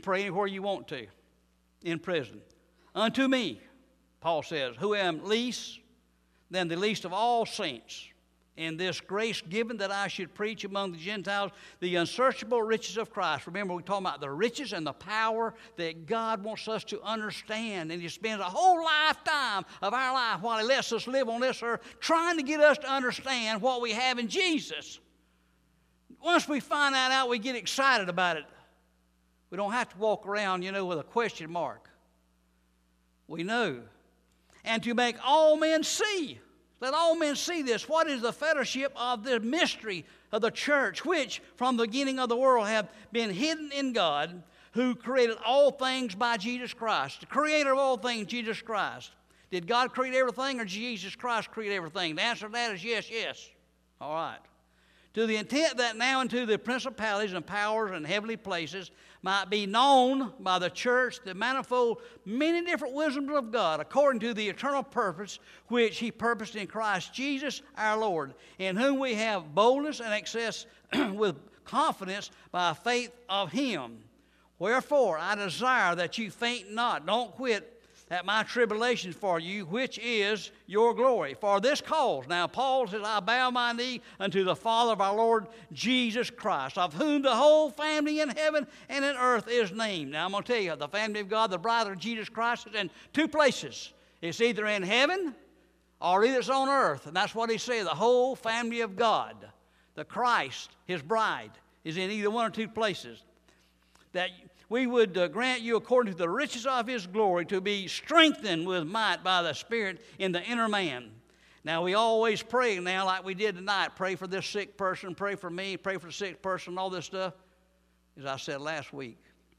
pray anywhere you want to in prison. Unto me, Paul says, who am least than the least of all saints, in this grace given that I should preach among the Gentiles the unsearchable riches of Christ. Remember, we're talking about the riches and the power that God wants us to understand. And He spends a whole lifetime of our life while He lets us live on this earth trying to get us to understand what we have in Jesus. Once we find that out, we get excited about it. We don't have to walk around, with a question mark. We know. And to make all men see. Let all men see this. What is the fellowship of the mystery of the church, which from the beginning of the world have been hidden in God, who created all things by Jesus Christ? The creator of all things, Jesus Christ. Did God create everything, or Jesus Christ create everything? The answer to that is yes, yes. All right. To the intent that now unto the principalities and powers and heavenly places might be known by the church the manifold, many different wisdoms of God, according to the eternal purpose which He purposed in Christ Jesus our Lord, in whom we have boldness and access with confidence by faith of Him. Wherefore I desire that you faint not, don't quit at my tribulation for you, which is your glory. For this cause, now Paul says, I bow my knee unto the Father of our Lord Jesus Christ, of whom the whole family in heaven and in earth is named. Now I'm going to tell you, the family of God, the bride of Jesus Christ, is in two places. It's either in heaven or either it's on earth. And that's what he said, the whole family of God, the Christ, His bride, is in either one or two places. That we would grant you, according to the riches of His glory, to be strengthened with might by the Spirit in the inner man. Now, we always pray now, like we did tonight, pray for this sick person, pray for me, pray for the sick person, all this stuff, as I said last week.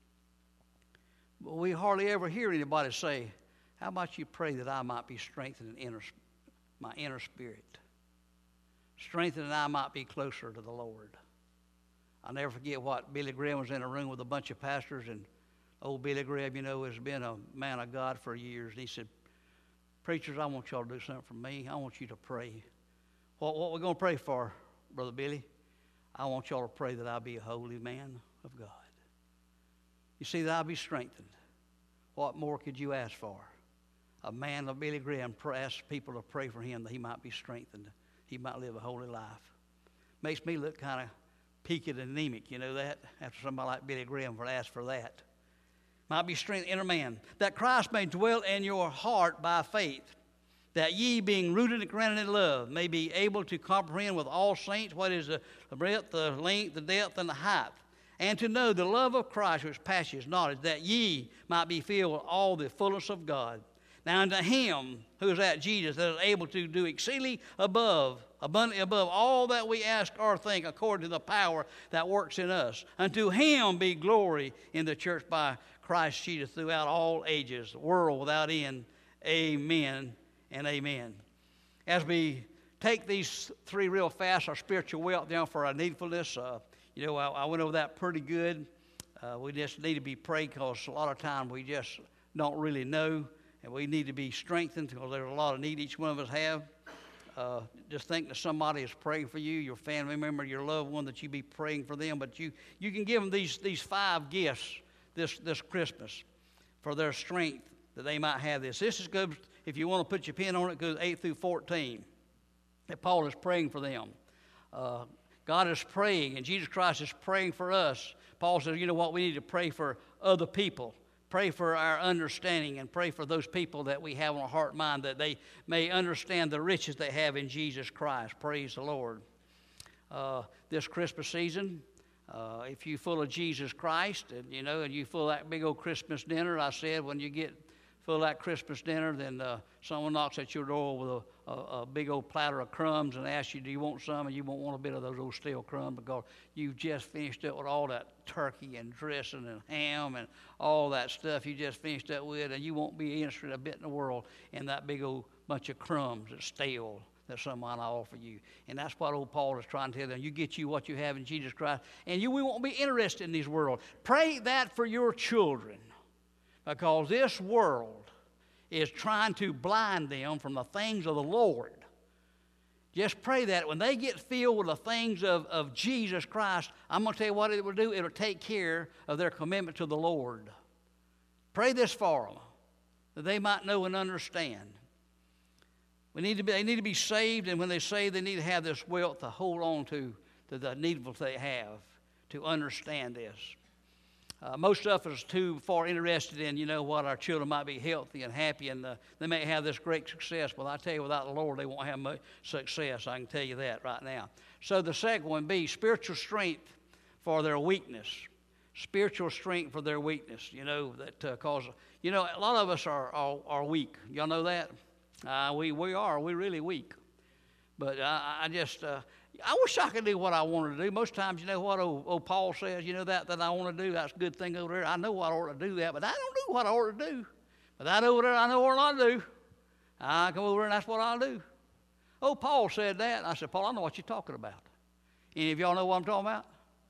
But we hardly ever hear anybody say, how about you pray that I might be strengthened in my inner spirit? Strengthened that I might be closer to the Lord. I'll never forget what Billy Graham was in a room with a bunch of pastors, and old Billy Graham, has been a man of God for years. And he said, preachers, I want y'all to do something for me. I want you to pray. What we're going to pray for, Brother Billy? I want y'all to pray that I be a holy man of God. You see, that I be strengthened. What more could you ask for? A man like Billy Graham asks people to pray for him that he might be strengthened. He might live a holy life. Makes me look kind of peaked and anemic, that? After somebody like Billy Graham would ask for that. Might be strength, inner man. That Christ may dwell in your heart by faith, that ye, being rooted and grounded in love, may be able to comprehend with all saints what is the breadth, the length, the depth, and the height, and to know the love of Christ which passes knowledge, that ye might be filled with all the fullness of God. Now unto Him, who is at Jesus, that is able to do exceedingly abundantly above all that we ask or think, according to the power that works in us. Unto Him be glory in the church by Christ Jesus throughout all ages, world without end. Amen and amen. As we take these three real fast, our spiritual wealth down for our needfulness, I went over that pretty good. We just need to be prayed, because a lot of times we just don't really know. And we need to be strengthened, because there's a lot of need each one of us have. Just think that somebody is praying for you, your family member, your loved one, that you be praying for them. But you can give them these 5 gifts this Christmas for their strength, that they might have this. This is good. If you want to put your pen on it, goes 8 through 14. That Paul is praying for them. God is praying, and Jesus Christ is praying for us. Paul says, we need to pray for other people. Pray for our understanding, and pray for those people that we have on our heart and mind, that they may understand the riches they have in Jesus Christ. Praise the Lord. This Christmas season, if you're full of Jesus Christ, and you full of that big old Christmas dinner, I said, when you get full of that Christmas dinner, then someone knocks at your door with a big old platter of crumbs and asks you, do you want some? And you won't want a bit of those old stale crumbs, because you've just finished up with all that turkey and dressing and ham and all that stuff you just finished up with, and you won't be interested a bit in the world in that big old bunch of crumbs that's stale that someone will offer you. And that's what old Paul is trying to tell them. You get you what you have in Jesus Christ, and we won't be interested in this world. Pray that for your children, because this world is trying to blind them from the things of the Lord. Just pray that when they get filled with the things of Jesus Christ, I'm going to tell you what it will do. It will take care of their commitment to the Lord. Pray this for them, that they might know and understand. They need to be saved, and when they say they need to have this wealth to hold on to the needful they have to understand this. Most of us too far interested in, what our children might be healthy and happy, and they may have this great success. Well, I tell you, without the Lord, they won't have much success. I can tell you that right now. So the second one be spiritual strength for their weakness. Spiritual strength for their weakness. That cause. A lot of us are weak. Y'all know that? We are. We're really weak. But I wish I could do what I wanted to do. Most times, you know what old Paul says, that I want to do, that's a good thing over there. I know I ought to do that, but I don't do what I ought to do. But that over there, I know what I ought to do. I come over there, and that's what I'll do. Oh, Paul said that. And I said, Paul, I know what you're talking about. Any of y'all know what I'm talking about?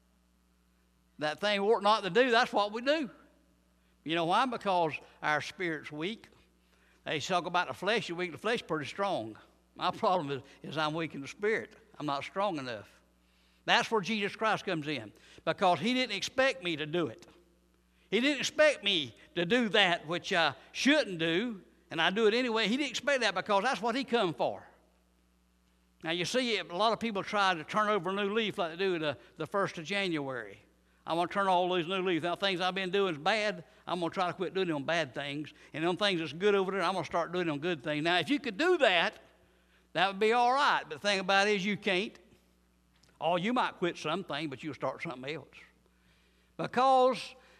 That thing we ought not to do, that's what we do. You know why? Because our spirit's weak. They talk about the flesh, you're weak. The flesh is pretty strong. My problem is I'm weak in the spirit. I'm not strong enough. That's where Jesus Christ comes in, because he didn't expect me to do it. He didn't expect me to do that which I shouldn't do, and I do it anyway. He didn't expect that, because that's what he come for. Now, you see, a lot of people try to turn over a new leaf like they do the 1st of January. I'm going to turn all these new leaves. Now, things I've been doing is bad. I'm going to try to quit doing them bad things. And them things that's good over there, I'm going to start doing them good things. Now, if you could do that, that would be all right. But the thing about it is you can't. Or you might quit something, but you'll start something else. Because,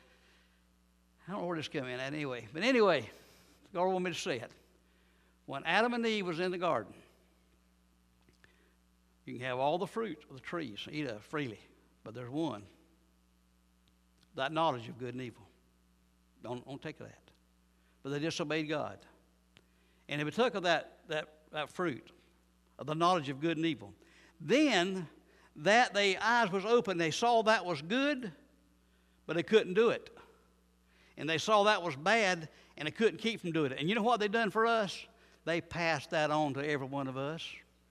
I don't know where this came in at anyway. But anyway, God wanted me to say it. When Adam and Eve was in the garden, you can have all the fruit of the trees, eat it freely. But there's one. That knowledge of good and evil. Don't take that. But they disobeyed God. And if it took of that fruit of the knowledge of good and evil, then that their eyes was open, they saw that was good, but they couldn't do it. And they saw that was bad, and they couldn't keep from doing it. And you know what they done for us? They passed that on to every one of us.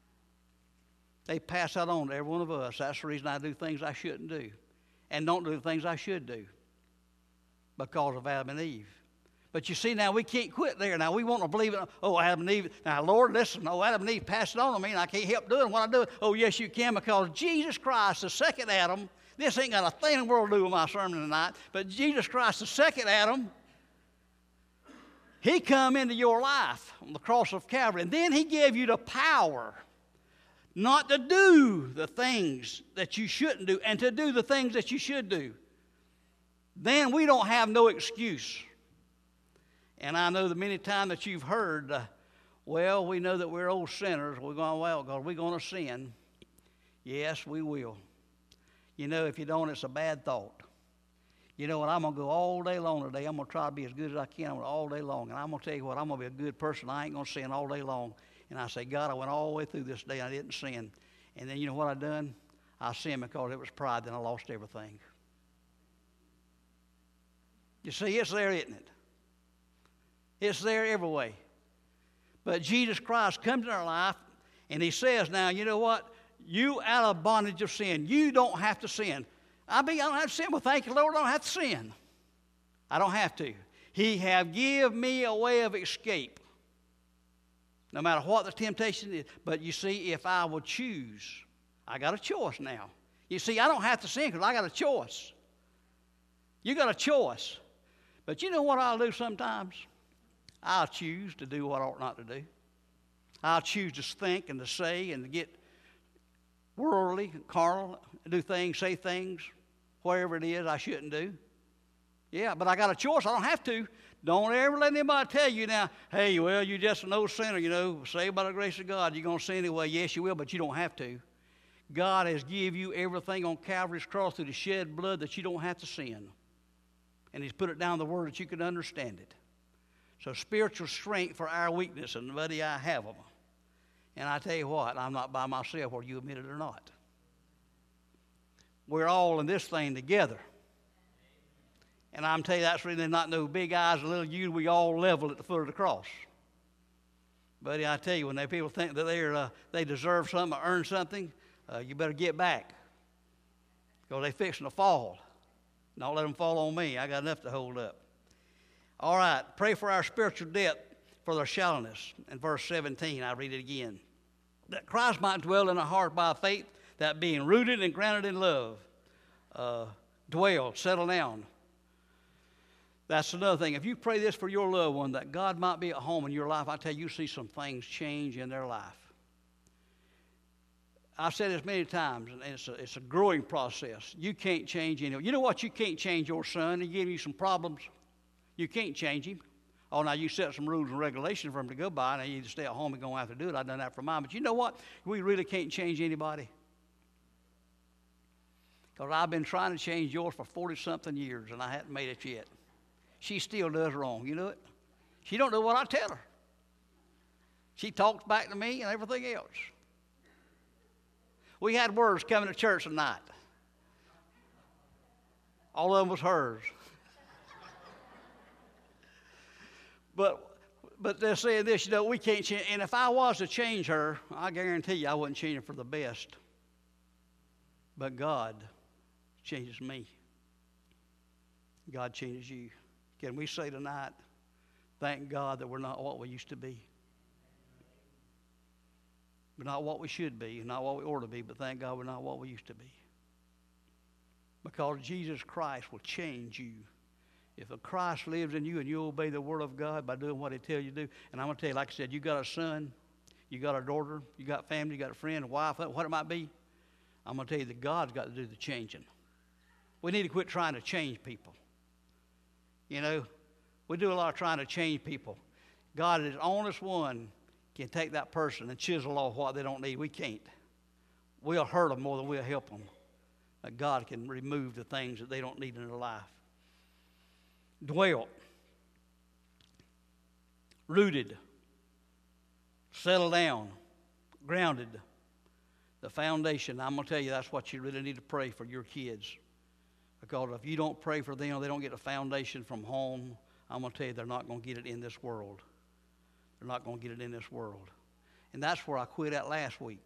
They passed that on to every one of us. That's the reason I do things I shouldn't do, and don't do the things I should do, because of Adam and Eve. But you see, now we can't quit there. Now we want to believe it. Oh, Adam and Eve. Now, Lord, listen. Oh, Adam and Eve passed it on to me, and I can't help doing what I do. Oh, yes, you can, because Jesus Christ, the second Adam, this ain't got a thing in the world to do with my sermon tonight, but Jesus Christ, the second Adam, he come into your life on the cross of Calvary, and then he gave you the power not to do the things that you shouldn't do, and to do the things that you should do. Then we don't have no excuse. And I know the many times that you've heard, well, we know that we're old sinners. We're going, well, God, we're going to sin. Yes, we will. If you don't, it's a bad thought. You know what? I'm going to go all day long today. I'm going to try to be as good as I can all day long. And I'm going to tell you what, I'm going to be a good person. I ain't going to sin all day long. And I say, God, I went all the way through this day. I didn't sin. And then you know what I done? I sinned because it was pride. Then I lost everything. You see, it's there, isn't it? It's there every way. But Jesus Christ comes in our life, and he says, now, you know what? You out of bondage of sin. You don't have to sin. I don't have to sin. Well, thank you, Lord, I don't have to sin. I don't have to. He have give me a way of escape. No matter what the temptation is. But you see, if I will choose, I got a choice now. You see, I don't have to sin because I got a choice. You got a choice. But you know what I'll do sometimes? I'll choose to do what I ought not to do. I'll choose to think and to say and to get worldly, carnal, do things, say things, whatever it is I shouldn't do. Yeah, but I got a choice. I don't have to. Don't ever let anybody tell you now, hey, well, you're just an old sinner, saved by the grace of God. You're going to sin anyway. Yes, you will, but you don't have to. God has given you everything on Calvary's cross through the shed blood that you don't have to sin. And he's put it down in the Word that you can understand it. So spiritual strength for our weakness, and buddy, I have them. And I tell you what, I'm not by myself, whether you admit it or not. We're all in this thing together. And I'm telling you, that's really not no big eyes and little you. We all level at the foot of the cross. Buddy, I tell you, when people think that they deserve something or earn something, you better get back. Because they're fixing to fall. Don't let them fall on me. I got enough to hold up. All right, pray for our spiritual depth, for their shallowness. In verse 17, I read it again. That Christ might dwell in our heart by faith, that being rooted and grounded in love, dwell, settle down. That's another thing. If you pray this for your loved one, that God might be at home in your life, I tell you, you see some things change in their life. I've said this many times, and it's a growing process. You can't change anyone. You know what? You can't change your son. He gave you some problems. You can't change him. Oh, now you set some rules and regulations for him to go by, and you either stay at home and go have to do it. I've done that for mine. But you know what? We really can't change anybody. Because I've been trying to change yours for 40-something years, and I haven't made it yet. She still does wrong. You know it? She don't know what I tell her. She talks back to me and everything else. We had words coming to church tonight. All of them was hers. But they're saying this, you know, we can't change. And if I was to change her, I guarantee you I wouldn't change her for the best. But God changes me. God changes you. Can we say tonight, thank God that we're not what we used to be? We're not what we should be, not what we ought to be, but thank God we're not what we used to be. Because Jesus Christ will change you. If a Christ lives in you and you obey the Word of God by doing what He tells you to do, and I'm going to tell you, like I said, you got a son, you got a daughter, you got family, you got a friend, a wife, what it might be, I'm going to tell you that God's got to do the changing. We need to quit trying to change people. You know, we do a lot of trying to change people. God is the honest one can take that person and chisel off what they don't need. We can't. We'll hurt them more than we'll help them. But God can remove the things that they don't need in their life. Dwell. Rooted. Settle down. Grounded. The foundation. I'm going to tell you that's what you really need to pray for your kids. Because if you don't pray for them, they don't get a foundation from home, I'm going to tell you they're not going to get it in this world. They're not going to get it in this world. And that's where I quit at last week.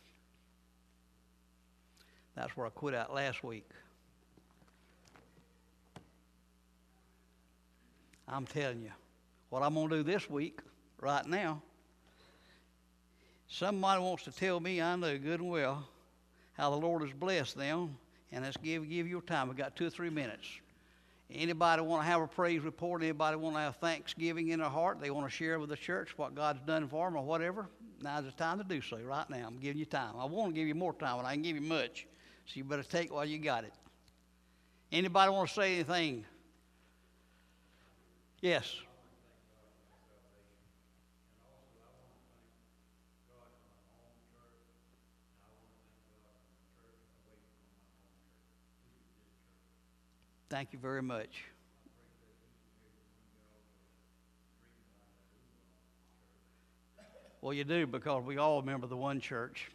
That's where I quit at last week. I'm telling you, what I'm going to do this week, right now, somebody wants to tell me, I know good and well, how the Lord has blessed them. And let's give your time. We've got 2 or 3 minutes. Anybody want to have a praise report? Anybody want to have thanksgiving in their heart? They want to share with the church what God's done for them or whatever? Now's the time to do so right now. I'm giving you time. I want to give you more time, but I can give you much. So you better take while you got it. Anybody want to say anything? Yes. Thank you very much. Well, you do, because we all remember the one church.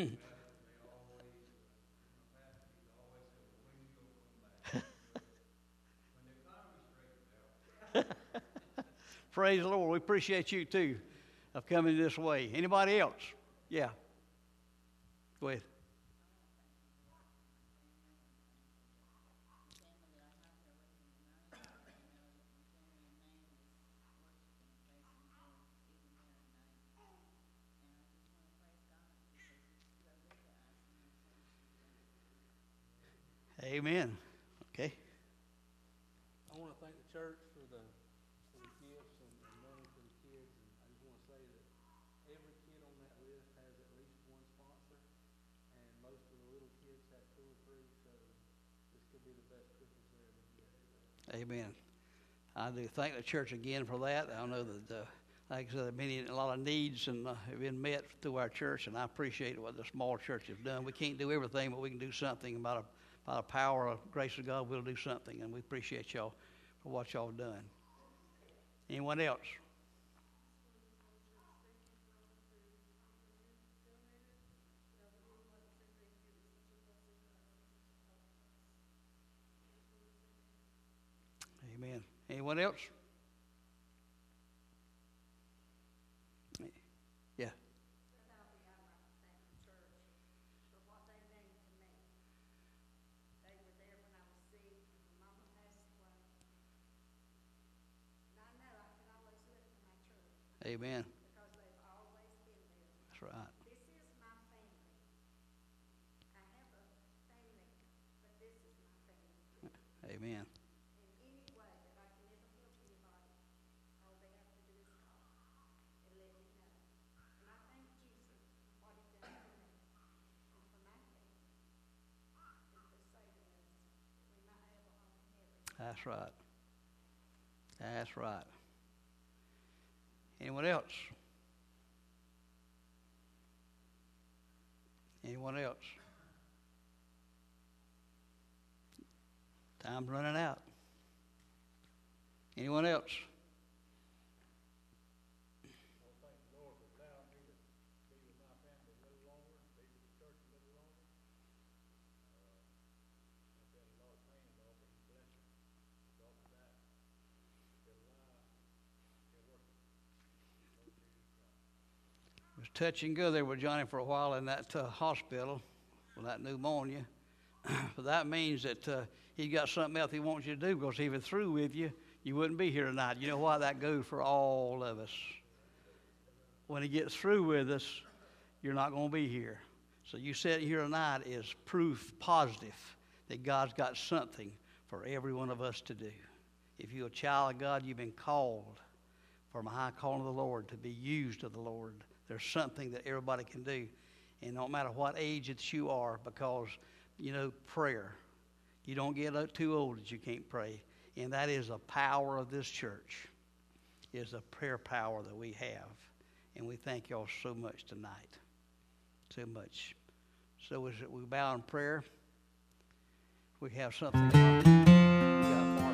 Praise the Lord. We appreciate you, too, of coming this way. Anybody else? Yeah. Go ahead. Amen. Okay. I want to thank the church for the gifts and money for the kids, and I just want to say that every kid on that list has at least one sponsor, and most of the little kids have 2 or 3, so this could be the best Christmas they ever get. Amen. I do thank the church again for that. I know that, like I said, a lot of needs and have been met through our church, and I appreciate what the small church has done. We can't do everything, but we can do something by the power of grace of God. We'll do something, and we appreciate y'all for what y'all have done. Anyone else? Amen. Anyone else? Amen. because they've always been there. That's right. This is my family. I have a family, but this is my family too. Amen. In any way that I can ever help anybody, all they have to do is call and let me know. And I thank Jesus for what he done for me and for my family and for saving us, that we might have a home in heaven. That's right. That's right. Anyone else? Anyone else? Time's running out. Anyone else? It was touch and go there with Johnny for a while in that hospital with that pneumonia. But that means that he's got something else he wants you to do, because if he was through with you, you wouldn't be here tonight. You know why? That goes for all of us. When he gets through with us, you're not going to be here. So you sitting here tonight is proof positive that God's got something for every one of us to do. If you're a child of God, you've been called from a high calling of the Lord to be used of the Lord. There's something that everybody can do. And no matter what age that you are, because, you know, prayer, you don't get too old that you can't pray. And that is a power of this church, is a prayer power that we have. And we thank y'all so much tonight. So much. So as we bow in prayer, we have something. We got more